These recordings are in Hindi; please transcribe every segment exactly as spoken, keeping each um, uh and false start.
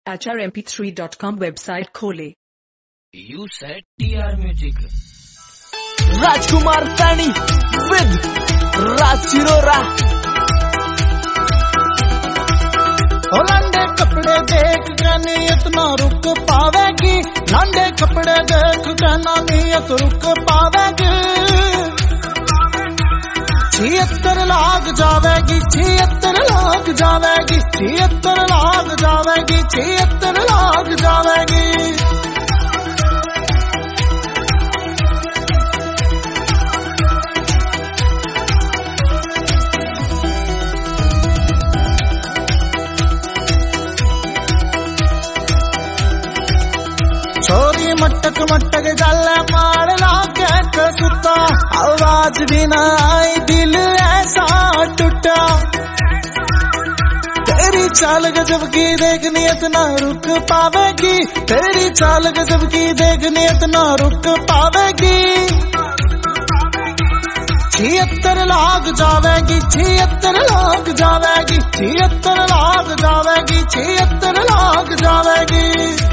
H R M P three dot com website खोले। You said T R music. Rajkumar Saini with Raj Chirora. लांडे कपड़े देख के नियत ना रुक पावेगी, लांडे कपड़े देख के ना नियत रुक पावेगी। छिहत्तर लाग जावेगी, छिहत्तर लाग जावेगी, छिहत्तर लाग जावेगी, छिहत्तर लाग जावेगी। छोरी मटक मटक गल मार लागे सुता, आवाज भी ना आई दिल ऐसा टूटा। तेरी चाल गजब की देख नियत ना रुक पावेगी, तेरी चाल गजब की देख नियत ना रुक पावेगी। छिहत्तर लाग जावेगी, छिहत्तर लाग जावेगी, छिहत्तर लाग जावेगी, छिहत्तर लाग जावेगी।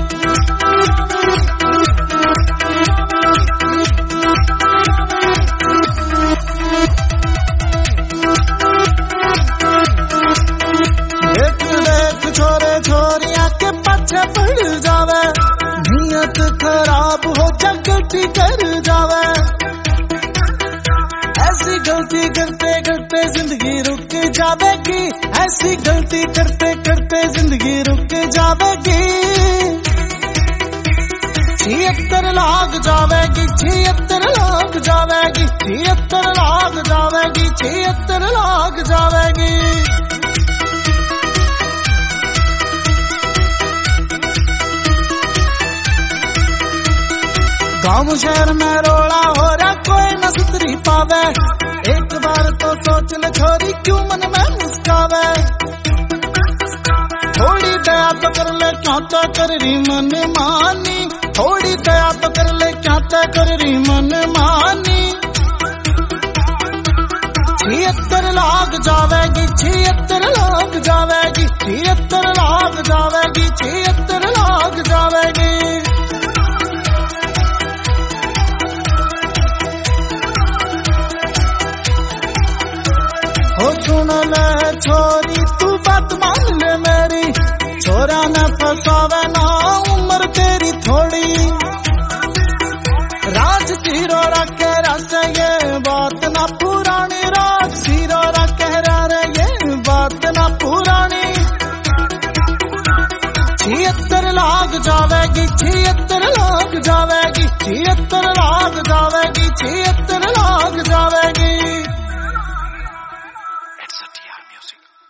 देख देख छोरे छोरिया के पीछे पड़ जावे, नियत खराब हो जगती कर जावे। ऐसी गलती करते करते जिंदगी रुक जावेगी, ऐसी गलती करते करते जिंदगी रुक जावेगी। छिहत्तर लाग जावेगी, छिहत्तर लाग जावेगी, छिहत्तर लाग जावेगी, छिहत्तर लाग जावेगी। गाँव शहर में रोला हो रहा कोई न सुधरी पावे, एक बार तो सोच ले छोरी क्यों मन में मुस्कावे। थोड़ी दया तो कर ले क्या तो कर रही मन मानी, थोड़ी दया तो कर ले क्या तो कर रही मन मानी। छिहत्तर लाग जावेगी, छिहत्तर लाग जावेगी, छिहत्तर लाग जावेगी, छिहत्तर लाग जावेगी। हो सुन ले छोरी तू बात मान ले मेरी, छोरा न फसावे ना उम्र तेरी थोड़ी। राज सिरो रखे रस ये बात ना पुरानी, राज सिरो रखे रे ये बात ना पुरानी। छिहत्तर लाग जावेगी, छिहत्तर लाग जावेगी, छिहत्तर लाग जावेगी, छिहत्तर लाग जावेगी। It's a T R music.